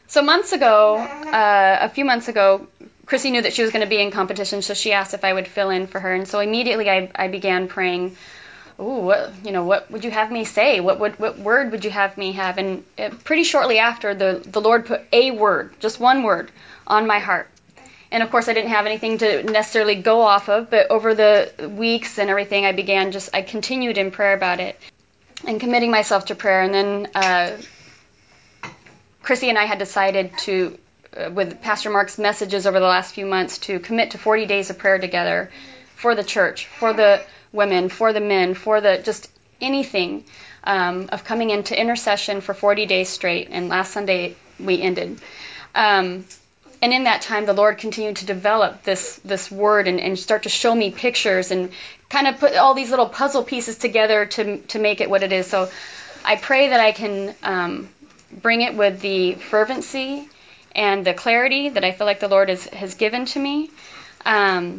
So a few months ago, Chrissy knew that she was going to be in competition, so she asked if I would fill in for her. And so immediately I began praying, "Ooh, what would you have me say? What word would you have me have?" And pretty shortly after, the Lord put a word, just one word, on my heart. And of course, I didn't have anything to necessarily go off of, but over the weeks and everything, I continued in prayer about it and committing myself to prayer. And then Chrissy and I had decided to, with Pastor Mark's messages over the last few months, to commit to 40 days of prayer together for the church, for the women, for the men, for the just anything, of coming into intercession for 40 days straight. And last Sunday we ended. And in that time, the Lord continued to develop this word and start to show me pictures and kind of put all these little puzzle pieces together to make it what it is. So I pray that I can bring it with the fervency and the clarity that I feel like the Lord has given to me. And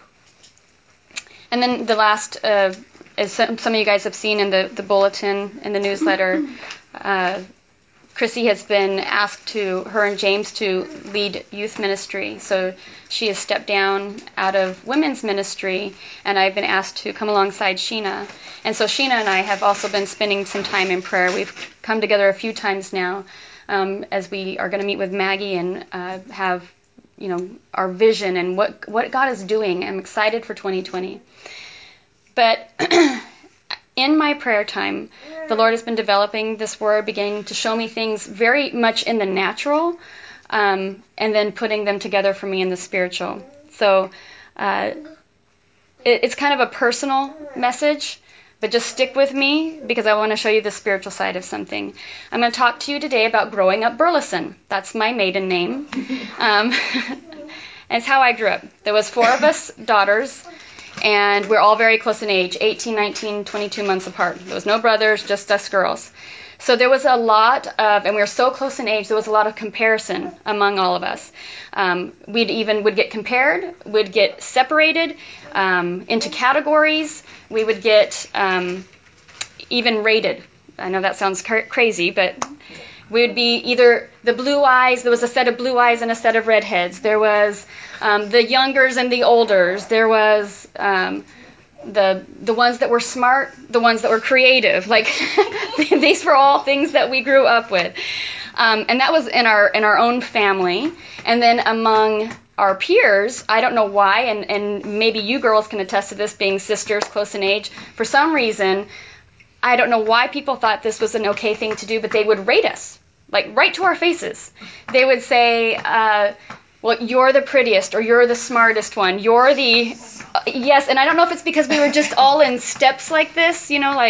then the last, as some of you guys have seen in the bulletin, in the newsletter, Chrissy has been asked her and James to lead youth ministry. So she has stepped down out of women's ministry, and I've been asked to come alongside Sheena. And so Sheena and I have also been spending some time in prayer. We've come together a few times now, as we are going to meet with Maggie and have, our vision and what God is doing. I'm excited for 2020. But in my prayer time, the Lord has been developing this word, beginning to show me things very much in the natural, and then putting them together for me in the spiritual. So it's kind of a personal message, but just stick with me because I want to show you the spiritual side of something. I'm going to talk to you today about growing up Burleson. That's my maiden name. It's how I grew up. There was 4 of us daughters, and we're all very close in age, 18, 19, 22 months apart. There was no brothers, just us girls. So there was a lot of, and we were so close in age, there was a lot of comparison among all of us. Would get compared, would get separated into categories. We would get even rated. I know that sounds crazy, but we would be either the blue eyes, there was a set of blue eyes and a set of redheads. There was the youngers and the olders. There was the ones that were smart, the ones that were creative. Like these were all things that we grew up with. And that was in our own family. And then among our peers, I don't know why, and maybe you girls can attest to this, being sisters close in age, for some reason, I don't know why people thought this was an okay thing to do, but they would rate us, like right to our faces. They would say, well, you're the prettiest, or you're the smartest one. You're the, yes, and I don't know if it's because we were just all in steps like this,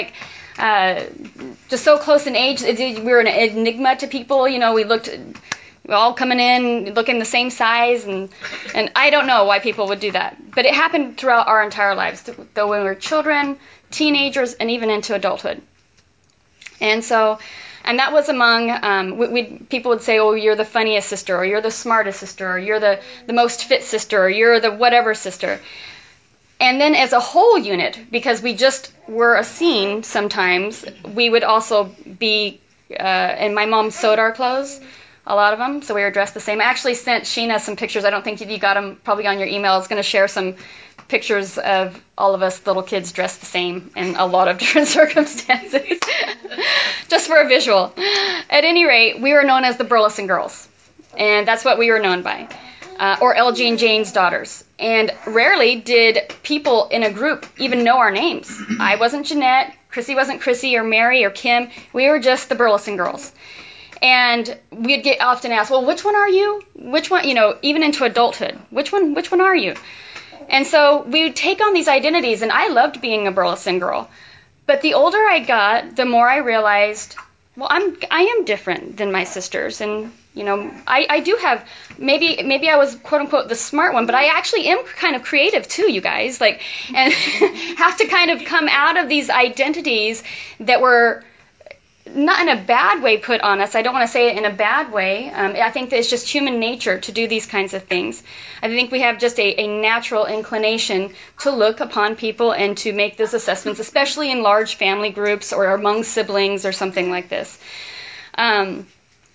just so close in age. We were an enigma to people, we all coming in, looking the same size, and I don't know why people would do that. But it happened throughout our entire lives, though when we were children, teenagers, and even into adulthood. And that was among, people would say, oh, you're the funniest sister, or you're the smartest sister, or you're the most fit sister, or you're the whatever sister. And then as a whole unit, because we just were a scene sometimes, we would also be, and my mom sewed our clothes, a lot of them, so we were dressed the same. I actually sent Sheena some pictures. I don't think you got them probably on your email. I was going to share some pictures of all of us little kids dressed the same in a lot of different circumstances, just for a visual. At any rate, we were known as the Burleson Girls, and that's what we were known by, or LG and Jane's daughters. And rarely did people in a group even know our names. I wasn't Jeanette, Chrissy wasn't Chrissy, or Mary, or Kim. We were just the Burleson Girls. And we'd get often asked, well, which one are you? Which one, even into adulthood, which one are you? And so we would take on these identities, and I loved being a Burleson girl. But the older I got, the more I realized, well, I am different than my sisters. And, I do have, maybe I was, quote unquote, the smart one, but I actually am kind of creative too, you guys, and have to kind of come out of these identities that were not in a bad way put on us. I don't want to say it in a bad way. I think that it's just human nature to do these kinds of things. I think we have just a natural inclination to look upon people and to make those assessments, especially in large family groups or among siblings or something like this.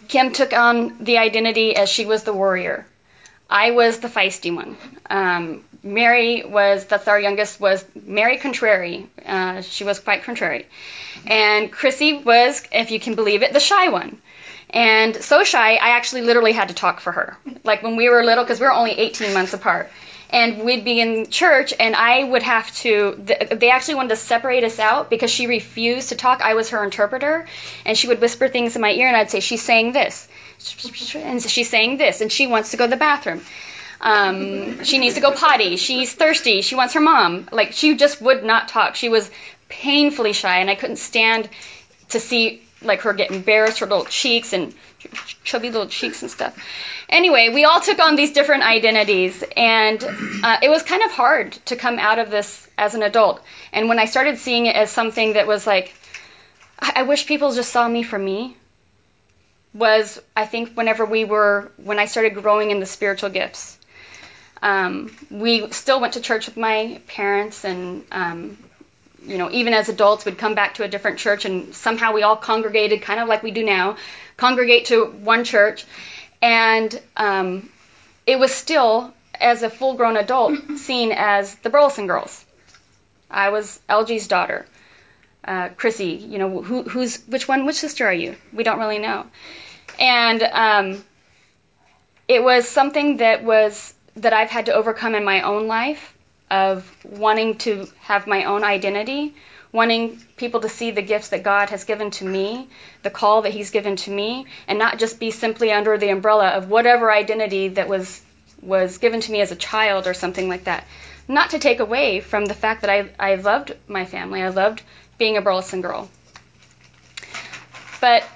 Kim took on the identity as she was the warrior. I was the feisty one. Mary that's our youngest, was Mary Contrary. She was quite contrary. And Chrissy was, if you can believe it, the shy one. And so shy, I actually literally had to talk for her. Like when we were little, because we were only 18 months apart. And we'd be in church, and I would have to, they actually wanted to separate us out because she refused to talk. I was her interpreter, and she would whisper things in my ear, and I'd say, she's saying this, and she's saying this, and she wants to go to the bathroom. She needs to go potty. She's thirsty. She wants her mom. Like, she just would not talk. She was painfully shy, and I couldn't stand to see like her get embarrassed, her little cheeks and chubby little cheeks and stuff. Anyway, we all took on these different identities, and it was kind of hard to come out of this as an adult. And when I started seeing it as something that was like, I wish people just saw me for me, was I think when I started growing in the spiritual gifts. We still went to church with my parents, and even as adults, we'd come back to a different church, and somehow we all congregated, kind of like we do now, congregate to one church. And it was still, as a full-grown adult, seen as the Burleson girls. I was LG's daughter. Chrissy, which sister are you? We don't really know. And it was something that I've had to overcome in my own life, of wanting to have my own identity, wanting people to see the gifts that God has given to me, the call that he's given to me, and not just be simply under the umbrella of whatever identity that was given to me as a child or something like that. Not to take away from the fact that I loved my family. I loved being a Burleson girl. But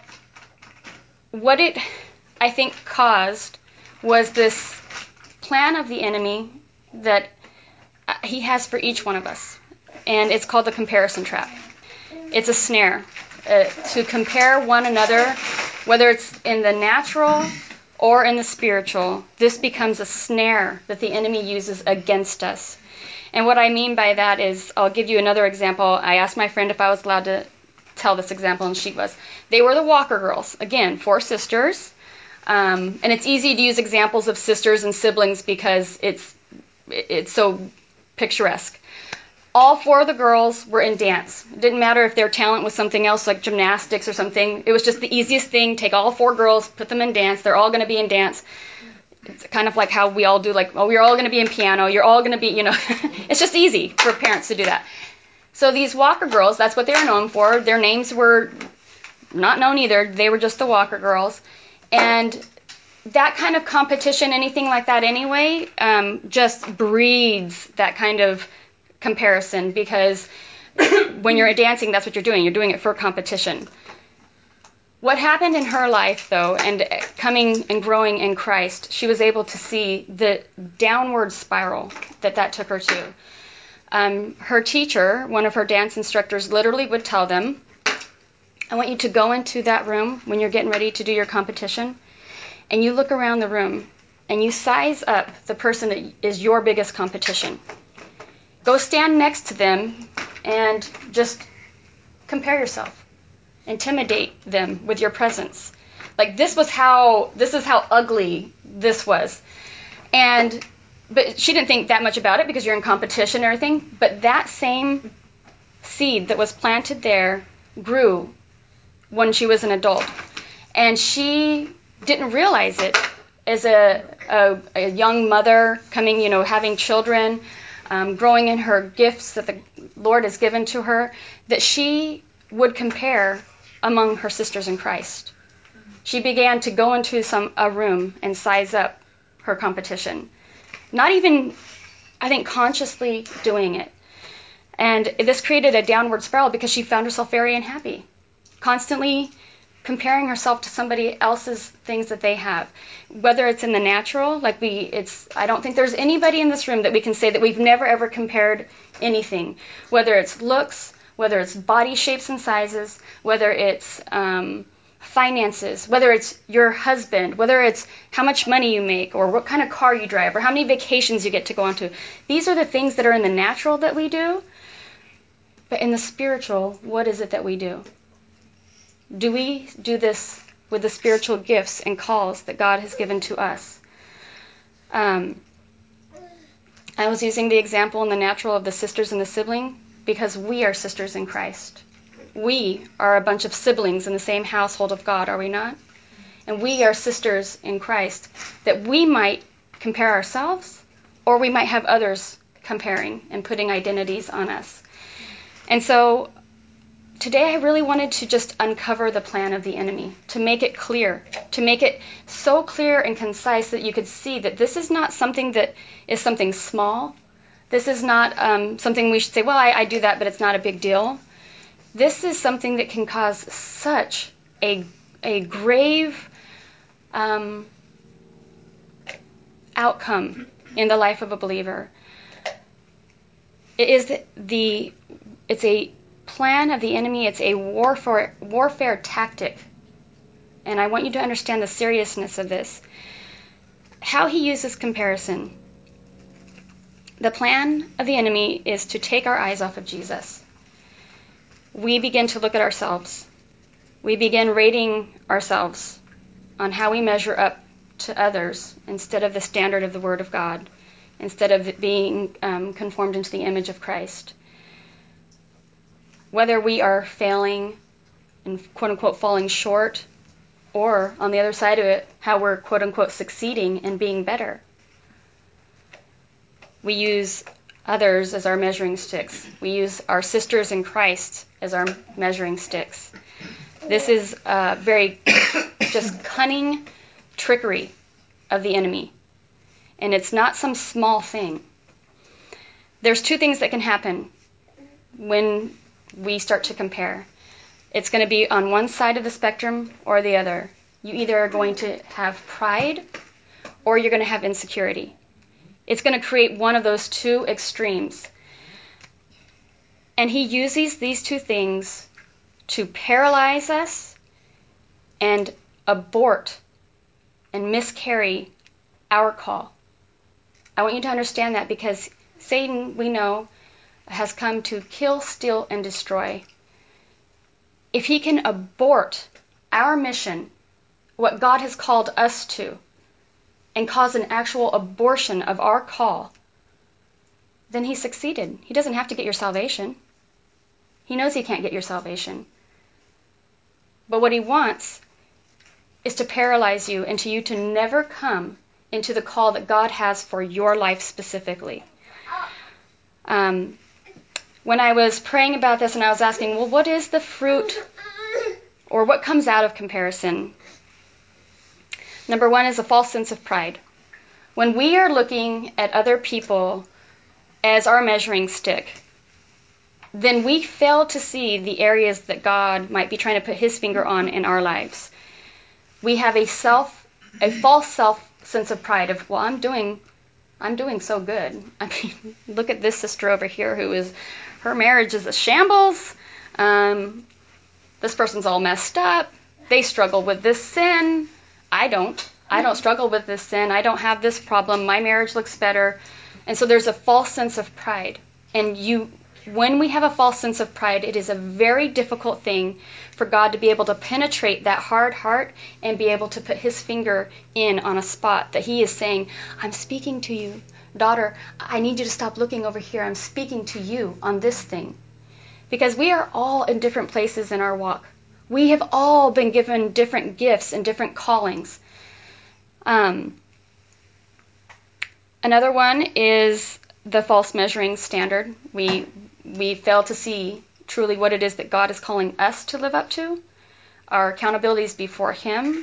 what it, I think, caused was this plan of the enemy that he has for each one of us. And it's called the comparison trap. It's a snare to compare one another, whether it's in the natural or in the spiritual. This becomes a snare that the enemy uses against us. And what I mean by that is, I'll give you another example. I asked my friend if I was allowed to tell this example, and she was. They were the Walker girls. Again, 4 sisters. And it's easy to use examples of sisters and siblings because it's so picturesque. All 4 of the girls were in dance. It didn't matter if their talent was something else like gymnastics or something. It was just the easiest thing. Take all 4 girls, put them in dance. They're all going to be in dance. It's kind of like how we all do, like, we're all going to be in piano. You're all going to be, it's just easy for parents to do that. So these Walker girls, that's what they were known for. Their names were not known either. They were just the Walker girls. And that kind of competition, anything like that anyway, just breeds that kind of comparison, because when you're dancing, that's what you're doing. You're doing it for competition. What happened in her life, though, and coming and growing in Christ, she was able to see the downward spiral that took her to. Her teacher, one of her dance instructors, literally would tell them, I want you to go into that room when you're getting ready to do your competition, and you look around the room, and you size up the person that is your biggest competition. Go stand next to them and just compare yourself. Intimidate them with your presence. Like, this is how ugly this was. But she didn't think that much about it because you're in competition and everything. But that same seed that was planted there grew when she was an adult. And she didn't realize it as a young mother coming, having children, growing in her gifts that the Lord has given to her, that she would compare among her sisters in Christ. She began to go into a room and size up her competition. Not even, I think, consciously doing it. And this created a downward spiral because she found herself very unhappy, constantly comparing herself to somebody else's things that they have. Whether it's in the natural, I don't think there's anybody in this room that we can say that we've never ever compared anything. Whether it's looks, whether it's body shapes and sizes, whether it's finances, whether it's your husband, whether it's how much money you make, or what kind of car you drive, or how many vacations you get to go on to. These are the things that are in the natural that we do. But in the spiritual, what is it that we do? Do we do this with the spiritual gifts and calls that God has given to us. I was using the example in the natural of the sisters and the sibling because we are sisters in Christ. We are a bunch of siblings in the same household of God, are we not? And we are sisters in Christ, that we might compare ourselves, or we might have others comparing and putting identities on us. And so today I really wanted to just uncover the plan of the enemy, to make it clear, to make it so clear and concise that you could see that this is not something that is something small. This is not something we should say, well, I do that, but it's not a big deal. This is something that can cause such a grave outcome in the life of a believer. It's a plan of the enemy. It's a warfare tactic. And I want you to understand the seriousness of this. How he uses comparison. The plan of the enemy is to take our eyes off of Jesus. We begin to look at ourselves. We begin rating ourselves on how we measure up to others instead of the standard of the Word of God, instead of being conformed into the image of Christ. Whether we are failing and quote-unquote falling short, or on the other side of it, how we're quote-unquote succeeding and being better. We use others as our measuring sticks. We use our sisters in Christ as our measuring sticks. This is very just cunning trickery of the enemy. And it's not some small thing. There's two things that can happen when we start to compare. It's going to be on one side of the spectrum or the other. You either are going to have pride or you're going to have insecurity. It's going to create one of those two extremes. And he uses these two things to paralyze us and abort and miscarry our call. I want you to understand that because Satan, we know, has come to kill, steal, and destroy. If he can abort our mission, what God has called us to, and cause an actual abortion of our call, then he succeeded. He doesn't have to get your salvation. He knows he can't get your salvation. But what he wants is to paralyze you and to you to never come into the call that God has for your life specifically. When I was praying about this and I was asking, well, what is the fruit or what comes out of comparison? Number one is a false sense of pride. When we are looking at other people as our measuring stick, then we fail to see the areas that God might be trying to put his finger on in our lives. We have a false self sense of pride of, well, I'm doing so good. I mean, look at this sister over here her marriage is a shambles. This person's all messed up. They struggle with this sin. I don't struggle with this sin. I don't have this problem. My marriage looks better. And so there's a false sense of pride. And when we have a false sense of pride, it is a very difficult thing for God to be able to penetrate that hard heart and be able to put his finger in on a spot that he is saying, I'm speaking to you. Daughter, I need you to stop looking over here. I'm speaking to you on this thing. Because we are all in different places in our walk. We have all been given different gifts and different callings. Another one is the false measuring standard. We fail to see truly what it is that God is calling us to live up to. Our accountability is before him.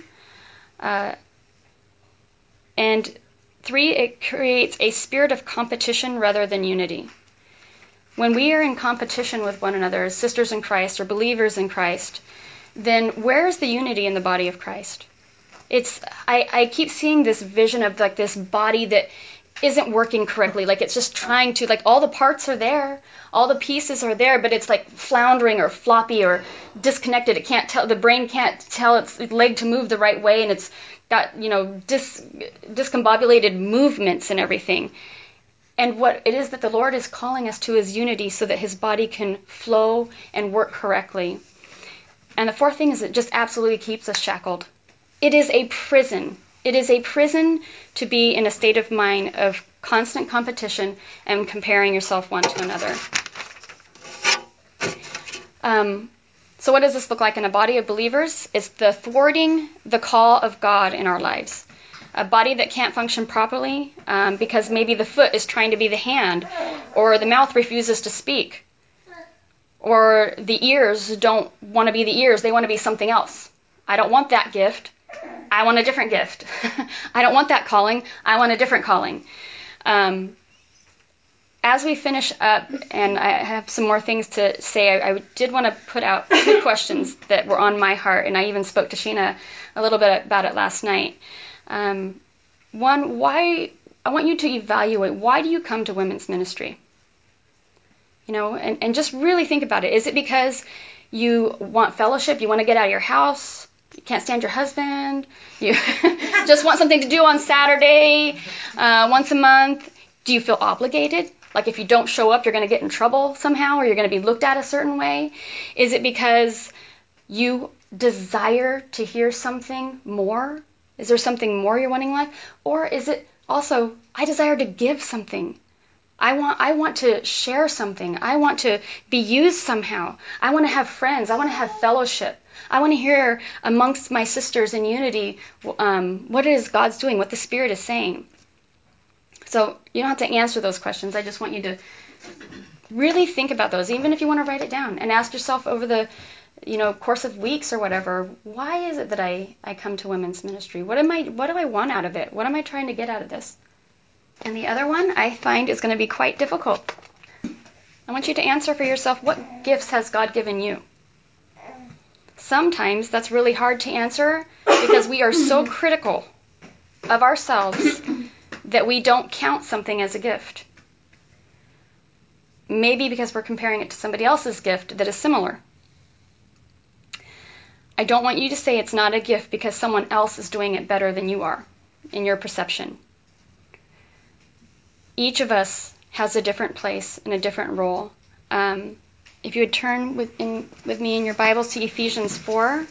And 3, it creates a spirit of competition rather than unity. When we are in competition with one another as sisters in Christ or believers in Christ, then where is the unity in the body of Christ? I keep seeing this vision of like this body that isn't working correctly. Like it's just trying to, like all the parts are there, all the pieces are there, but it's like floundering or floppy or disconnected. The brain can't tell its leg to move the right way, and it's got, discombobulated movements and everything. And what it is that the Lord is calling us to is unity so that his body can flow and work correctly. And the fourth thing is it just absolutely keeps us shackled. It is a prison. It is a prison to be in a state of mind of constant competition and comparing yourself one to another. So what does this look like in a body of believers? It's the thwarting the call of God in our lives. A body that can't function properly because maybe the foot is trying to be the hand, or the mouth refuses to speak, or the ears don't want to be the ears, they want to be something else. I don't want that gift. I want a different gift. I don't want that calling. I want a different calling. As we finish up, and I have some more things to say, I did want to put out 2 questions that were on my heart, and I even spoke to Sheena a little bit about it last night. One, why? I want you to evaluate, why do you come to women's ministry? And just really think about it. Is it because you want fellowship? You want to get out of your house? You can't stand your husband? You just want something to do on Saturday, once a month? Do you feel obligated? Like if you don't show up, you're going to get in trouble somehow, or you're going to be looked at a certain way? Is it because you desire to hear something more? Is there something more you're wanting in life? Or is it also, I desire to give something. I want to share something. I want to be used somehow. I want to have friends. I want to have fellowship. I want to hear amongst my sisters in unity what it is God's doing, what the Spirit is saying. So you don't have to answer those questions. I just want you to really think about those, even if you want to write it down, and ask yourself over the course of weeks or whatever, why is it that I come to women's ministry? What do I want out of it? What am I trying to get out of this? And the other one I find is going to be quite difficult. I want you to answer for yourself, what gifts has God given you? Sometimes that's really hard to answer because we are so critical of ourselves that we don't count something as a gift. Maybe because we're comparing it to somebody else's gift that is similar. I don't want you to say it's not a gift because someone else is doing it better than you are in your perception. Each of us has a different place and a different role. If you would turn with me in your Bibles to Ephesians 4.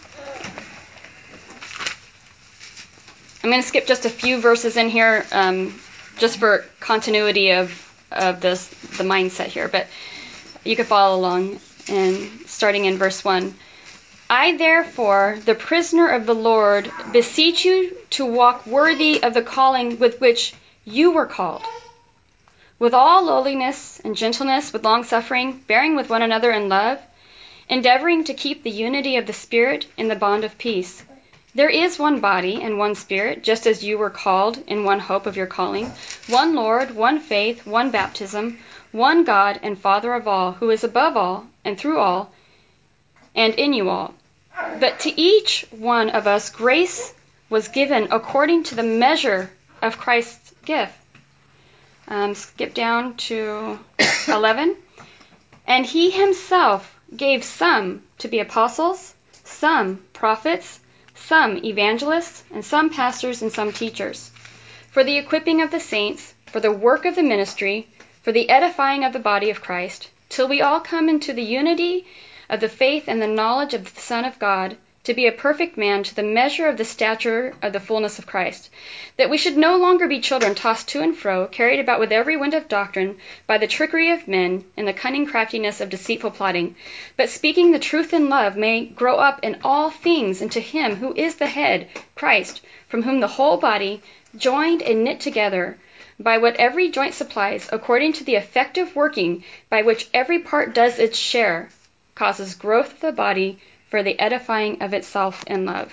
I'm going to skip just a few verses in here just for continuity of the mindset here, but you could follow along, and starting in verse 1. I, therefore, the prisoner of the Lord, beseech you to walk worthy of the calling with which you were called, with all lowliness and gentleness, with long-suffering, bearing with one another in love, endeavoring to keep the unity of the Spirit in the bond of peace. There is one body and one Spirit, just as you were called in one hope of your calling, one Lord, one faith, one baptism, one God and Father of all, who is above all and through all and in you all. But to each one of us grace was given according to the measure of Christ's gift. Skip down to 11. And he himself gave some to be apostles, some prophets, some evangelists, and some pastors and some teachers, for the equipping of the saints, for the work of the ministry, for the edifying of the body of Christ, till we all come into the unity of the faith and the knowledge of the Son of God, to be a perfect man, to the measure of the stature of the fullness of Christ, that we should no longer be children tossed to and fro, carried about with every wind of doctrine, by the trickery of men, and the cunning craftiness of deceitful plotting, but speaking the truth in love may grow up in all things into him who is the head, Christ, from whom the whole body, joined and knit together, by what every joint supplies, according to the effective working by which every part does its share, causes growth of the body for the edifying of itself in love.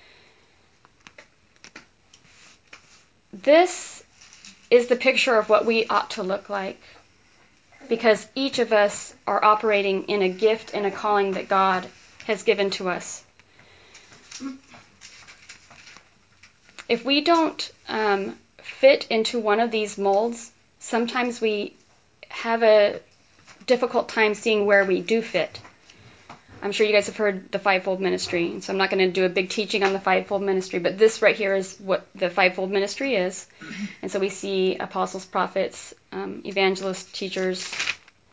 This is the picture of what we ought to look like, because each of us are operating in a gift and a calling that God has given to us. If we don't fit into one of these molds, sometimes we have a difficult time seeing where we do fit. I'm sure you guys have heard the fivefold ministry, so I'm not going to do a big teaching on the fivefold ministry, but this right here is what the fivefold ministry is. And so we see apostles, prophets, evangelists, teachers,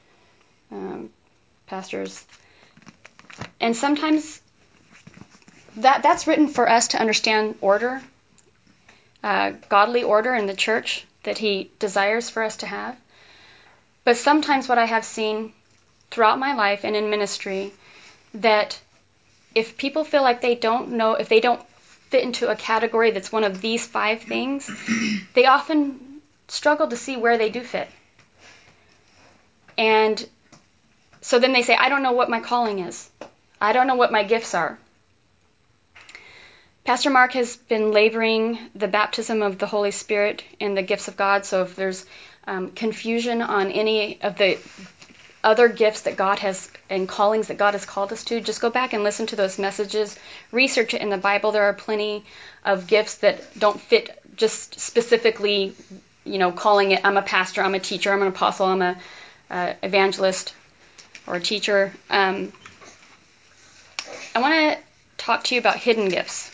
pastors. And sometimes that's written for us to understand order, godly order in the church that he desires for us to have. But sometimes what I have seen throughout my life and in ministry, that if people feel like they don't know, if they don't fit into a category that's one of these 5 things, they often struggle to see where they do fit. And so then they say, I don't know what my calling is. I don't know what my gifts are. Pastor Mark has been laboring the baptism of the Holy Spirit and the gifts of God. So if there's confusion on any of the other gifts that God has and callings that God has called us to, just go back and listen to those messages. Research it in the Bible. There are plenty of gifts that don't fit just specifically, calling it, I'm a pastor, I'm a teacher, I'm an apostle, I'm a evangelist or a teacher. I want to talk to you about hidden gifts.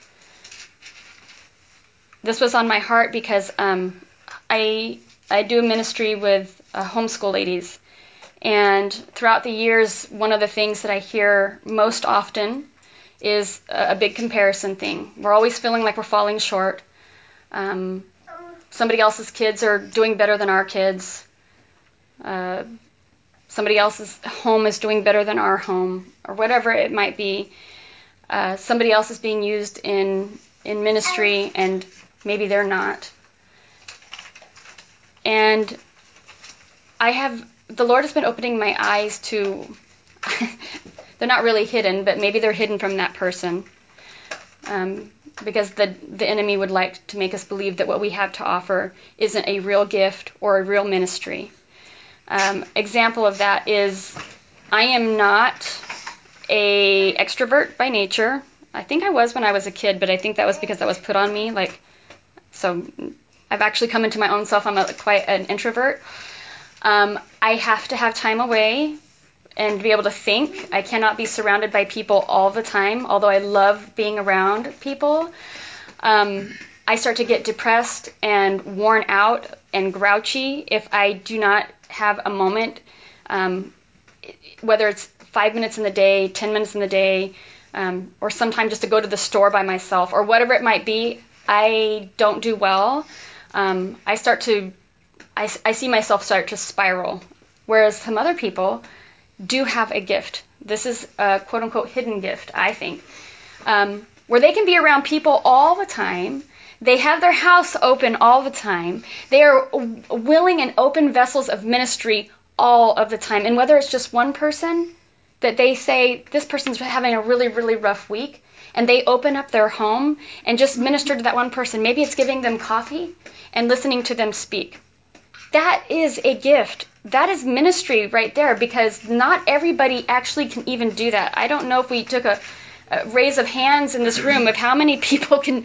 This was on my heart because I do a ministry with homeschool ladies. And throughout the years, one of the things that I hear most often is a big comparison thing. We're always feeling like we're falling short. Somebody else's kids are doing better than our kids. Somebody else's home is doing better than our home, or whatever it might be. Somebody else is being used in ministry, and maybe they're not. And the Lord has been opening my eyes to, they're not really hidden, but maybe they're hidden from that person. Because the enemy would like to make us believe that what we have to offer isn't a real gift or a real ministry. Example of that is, I am not a extrovert by nature. I think I was when I was a kid, but I think that was because that was put on me. So I've actually come into my own self. I'm quite an introvert. I have to have time away and be able to think. I cannot be surrounded by people all the time, although I love being around people. I start to get depressed and worn out and grouchy if I do not have a moment, whether it's 5 minutes in the day, 10 minutes in the day, or sometime just to go to the store by myself, or whatever it might be. I don't do well. I see myself start to spiral, whereas some other people do have a gift. This is a quote-unquote hidden gift, I think, where they can be around people all the time. They have their house open all the time. They are willing and open vessels of ministry all of the time. And whether it's just one person that they say, this person's having a really, really rough week, and they open up their home and just minister to that one person. Maybe it's giving them coffee and listening to them speak. That is a gift. That is ministry right there, because not everybody actually can even do that. I don't know if we took a raise of hands in this room of how many people can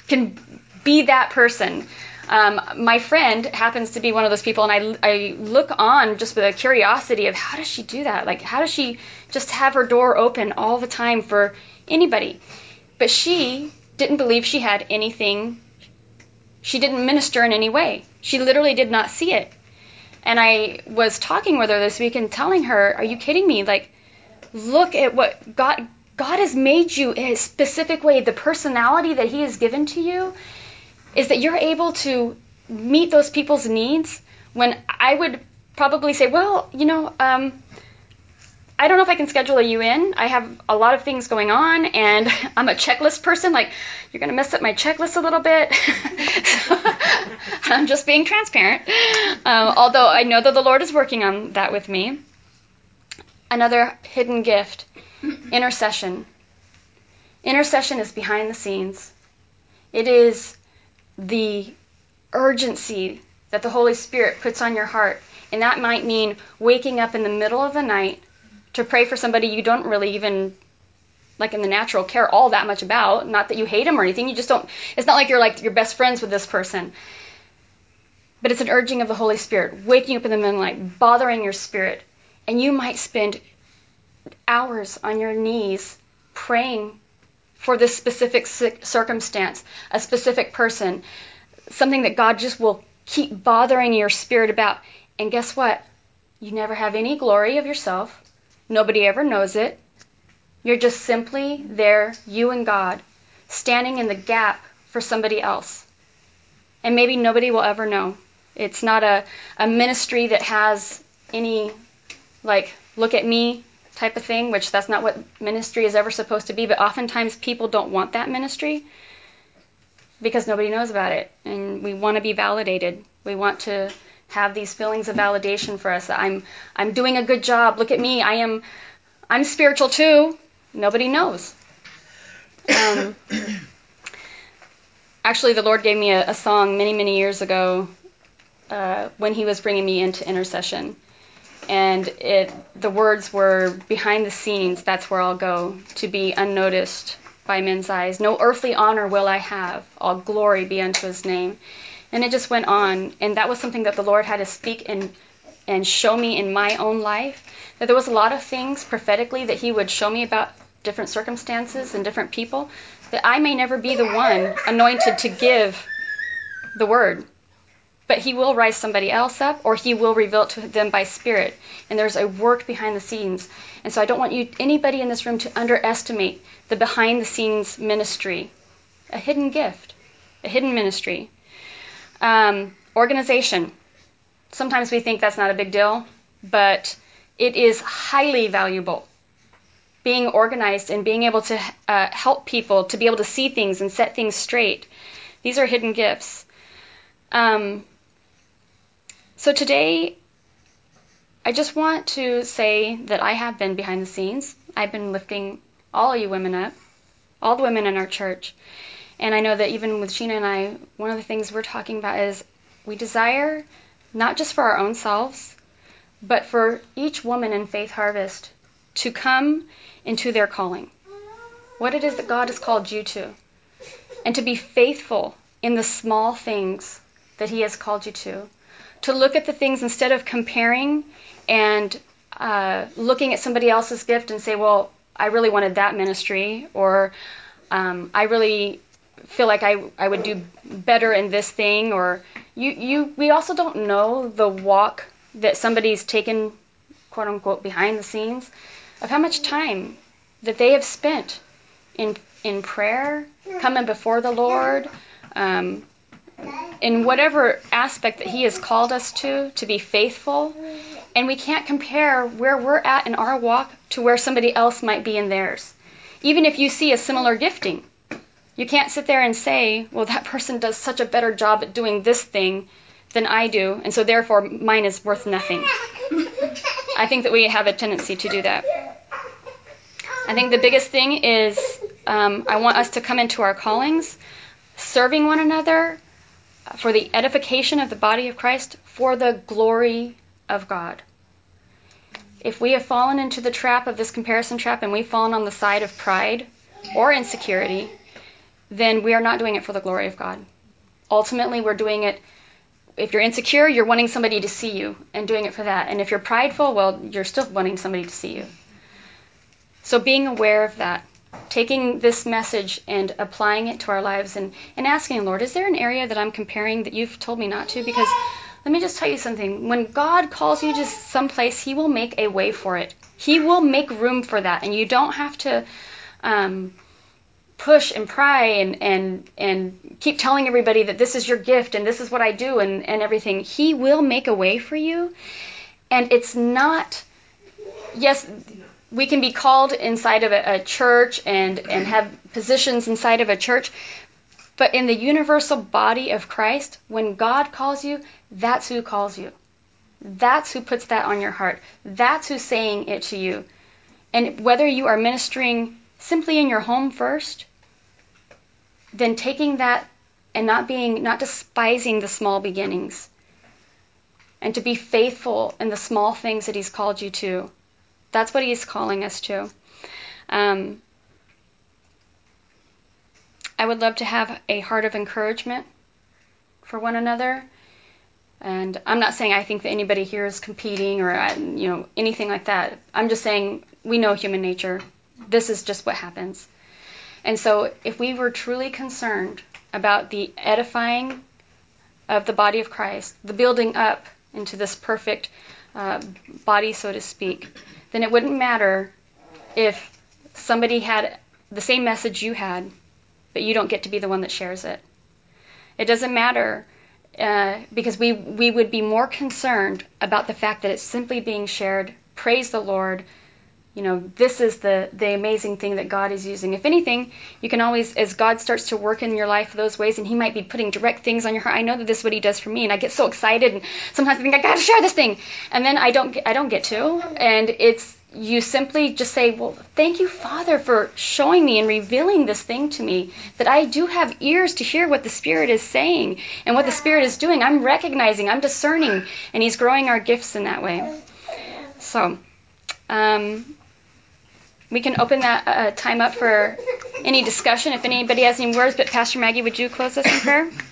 be that person. My friend happens to be one of those people, and I look on just with a curiosity of, how does she do that? Like, how does she just have her door open all the time for anybody? But she didn't believe she had anything. She didn't minister in any way. She literally did not see it. And I was talking with her this week and telling her, are you kidding me? Like, look at what God has made you in a specific way. The personality that He has given to you is that you're able to meet those people's needs, when I would probably say, well, I don't know if I can schedule you in. I have a lot of things going on, and I'm a checklist person. Like, you're going to mess up my checklist a little bit. So, I'm just being transparent. Although I know that the Lord is working on that with me. Another hidden gift, intercession. Intercession is behind the scenes. It is the urgency that the Holy Spirit puts on your heart. And that might mean waking up in the middle of the night to pray for somebody you don't really even, like in the natural, care all that much about. Not that you hate them or anything. You just don't. It's not like you're best friends with this person. But it's an urging of the Holy Spirit, waking up in the middle of the night, bothering your spirit. And you might spend hours on your knees praying for this specific circumstance, a specific person, something that God just will keep bothering your spirit about. And guess what? You never have any glory of yourself. Nobody ever knows it. You're just simply there, you and God, standing in the gap for somebody else. And maybe nobody will ever know. It's not a ministry that has any, like, look at me type of thing, which that's not what ministry is ever supposed to be. But oftentimes people don't want that ministry because nobody knows about it. And we want to be validated. We want to have these feelings of validation for us. I'm doing a good job. Look at me. I'm spiritual too. Nobody knows. Actually, the Lord gave me a song many, many years ago when he was bringing me into intercession. And the words were, behind the scenes, that's where I'll go, to be unnoticed by men's eyes. No earthly honor will I have. All glory be unto his name. And it just went on. And that was something that the Lord had to speak and show me in my own life. That there was a lot of things prophetically that he would show me about different circumstances and different people, that I may never be the one anointed to give the word. But he will rise somebody else up, or he will reveal it to them by spirit. And there's a work behind the scenes. And so I don't want anybody in this room to underestimate the behind the scenes ministry. A hidden gift, a hidden ministry. Organization. Sometimes we think that's not a big deal, but it is highly valuable. Being organized and being able to help people to be able to see things and set things straight. These are hidden gifts. So today, I just want to say that I have been behind the scenes. I've been lifting all of you women up, all the women in our church. And I know that even with Sheena and I, one of the things we're talking about is we desire, not just for our own selves, but for each woman in Faith Harvest to come into their calling. What it is that God has called you to. And to be faithful in the small things that he has called you to. To look at the things instead of comparing and looking at somebody else's gift and say, well, I really wanted that ministry, or I really feel like I would do better in this thing, or we also don't know the walk that somebody's taken, quote unquote, behind the scenes, of how much time that they have spent in prayer, coming before the Lord, in whatever aspect that he has called us to be faithful. And we can't compare where we're at in our walk to where somebody else might be in theirs. Even if you see a similar gifting, you can't sit there and say, well, that person does such a better job at doing this thing than I do, and so therefore mine is worth nothing. I think that we have a tendency to do that. I think the biggest thing is I want us to come into our callings, serving one another for the edification of the body of Christ, for the glory of God. If we have fallen into the trap of this comparison trap and we've fallen on the side of pride or insecurity, then we are not doing it for the glory of God. Ultimately, we're doing it, if you're insecure, you're wanting somebody to see you and doing it for that. And if you're prideful, well, you're still wanting somebody to see you. So being aware of that, taking this message and applying it to our lives and asking, Lord, is there an area that I'm comparing that you've told me not to? Because let me just tell you something. When God calls you to someplace, he will make a way for it. He will make room for that. And you don't have to push and pry and keep telling everybody that this is your gift and this is what I do and everything. He will make a way for you. And it's not, yes, we can be called inside of a church and have positions inside of a church, but in the universal body of Christ, when God calls you, that's who calls you. That's who puts that on your heart. That's who's saying it to you. And whether you are ministering simply in your home first, then taking that and not despising the small beginnings, and to be faithful in the small things that he's called you to. That's what he's calling us to. I would love to have a heart of encouragement for one another. And I'm not saying I think that anybody here is competing or anything like that. I'm just saying we know human nature. This is just what happens. And so if we were truly concerned about the edifying of the body of Christ, the building up into this perfect body, so to speak, then it wouldn't matter if somebody had the same message you had, but you don't get to be the one that shares it. It doesn't matter, because we would be more concerned about the fact that it's simply being shared. Praise the Lord. This is the amazing thing that God is using. If anything, you can always, as God starts to work in your life those ways, and he might be putting direct things on your heart. I know that this is what he does for me, and I get so excited, and sometimes I think, I got to share this thing. And then I don't get to. And you simply just say, well, thank you, Father, for showing me and revealing this thing to me, that I do have ears to hear what the Spirit is saying and what the Spirit is doing. I'm recognizing, I'm discerning, and he's growing our gifts in that way. So, we can open that time up for any discussion if anybody has any words, but Pastor Maggie, would you close us in prayer?